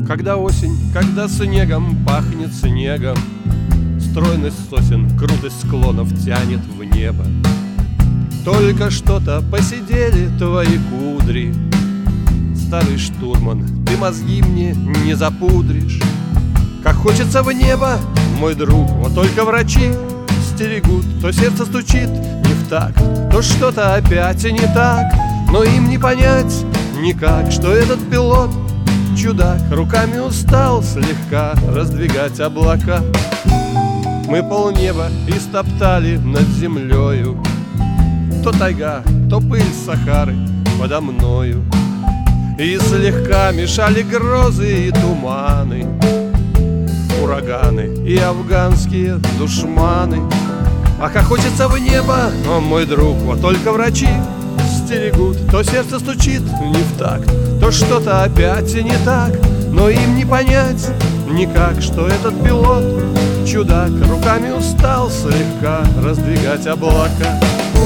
Когда осень, когда снегом пахнет снегом, стройность сосен, крутость склонов тянет в небо. Только что-то посидели твои кудри. Старый штурман, ты мозги мне не запудришь. Как хочется в небо, мой друг, вот только врачи стерегут. То сердце стучит не в такт, то что-то опять не так. Но им не понять никак, что этот пилот чудак, руками устал слегка раздвигать облака. Мы полнеба истоптали над землею. То тайга, то пыль Сахары подо мною. И слегка мешали грозы и туманы, ураганы и афганские душманы. А как хочется в небо, о, мой друг, вот только врачи стерегут. То сердце стучит не в такт, то что-то опять не так. Но им не понять никак, что этот пилот чудак, руками устал слегка раздвигать облака.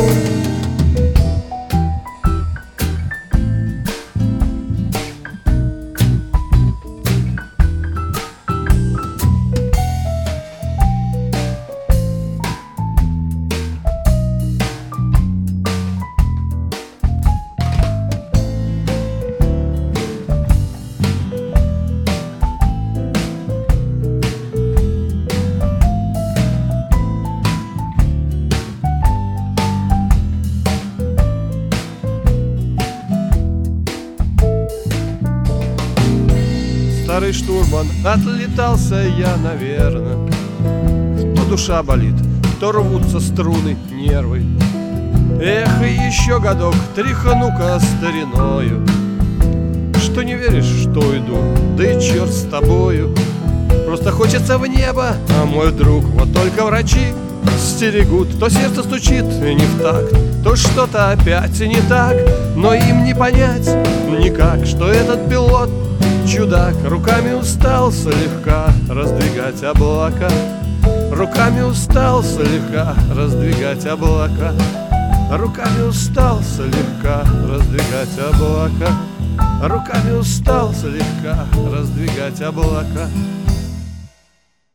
Старый штурман, отлетался я, наверно. То душа болит, то рвутся струны, нервы. Эх, и еще годок тряхну-ка стариною. Что не веришь, что уйду, да и черт с тобою. Просто хочется в небо, а мой друг, вот только врачи стерегут. То сердце стучит не в такт, то что-то опять не так. Но им не понять никак, что этот пилот чудак, руками устал слегка раздвигать облака. Руками устал слегка раздвигать облака. Руками устал слегка раздвигать облака. Руками устал слегка раздвигать облака.